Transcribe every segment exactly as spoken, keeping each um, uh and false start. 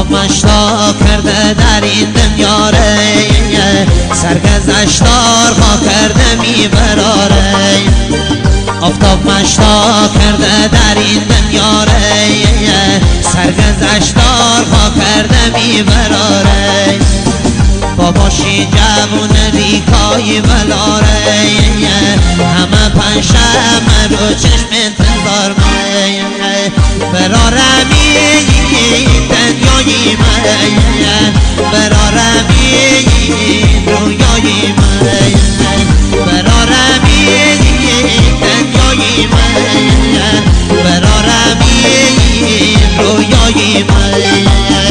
آفتاب مشتاق کرده در این دنیا ری، سرگذشتار خوا کرده میبراره. آفتاب مشتاق کرده در این دنیا ری، سرگذشتار خوا کرده میبراره. باباشی جوون ریکای بلاره، همه پنجشنبه رو چشم انتظار مه برارمی دنیای مه، برارمی رویای مه، برارمی دنیای مه، برارمی رویای مه.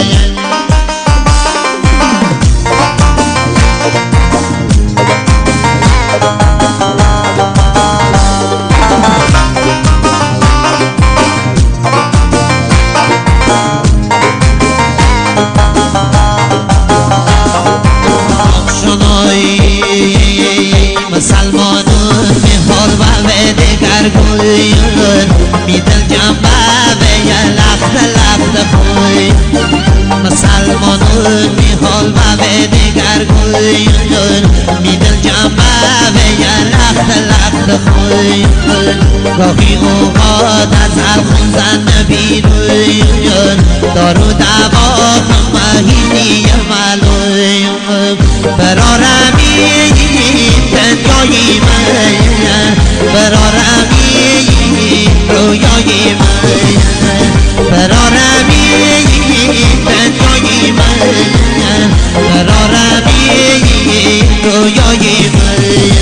مسلمانون میخوال و دگر گویون میدل جنبه به یه لخت لخت خوی. مسلمانون میخوال و دگر گویون میدل جنبه به یه لخت لخت خوی. گاهی اوقات از الخون زن بیرویون دارو دوا مهینی ملوی برارمی دنیای من، برارمی رویای من، برارمی دنیای من، برارمی رویای من.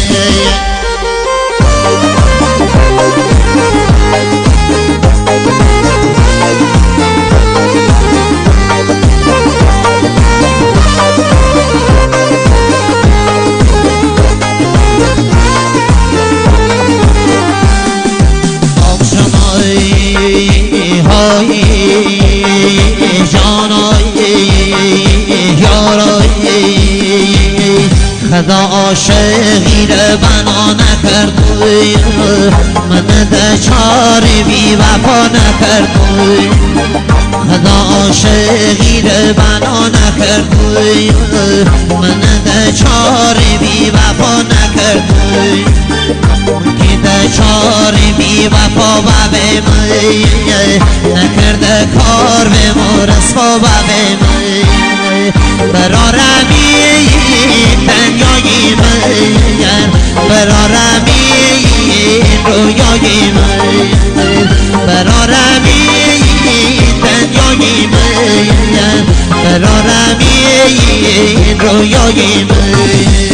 خدا عاشقی رو بنا نکردوی، من دچار بی وفا نکردوی. خدا عاشقی رو بنا نکردوی، من دچار بی وفا نکردوی. که دچار بی وفا و به می نکرده کار به مرسفا و به می برارمی دنیای من، برارمی رویای من، برارمی دنیای من، برارمی رویای من.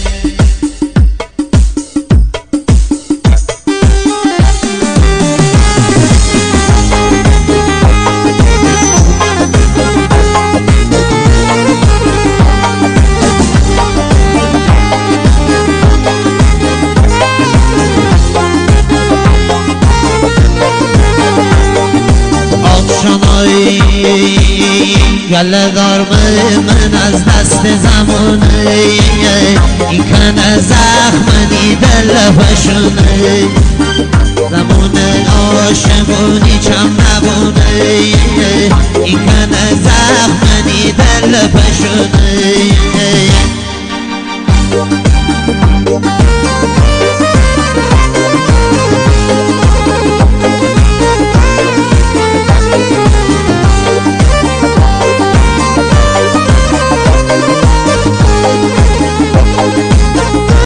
گله دار من از دست زمانه، این کنه زخمنی دل فشونه. زمان عاشقونی چم نبونه، این کنه زخمنی دل فشونه.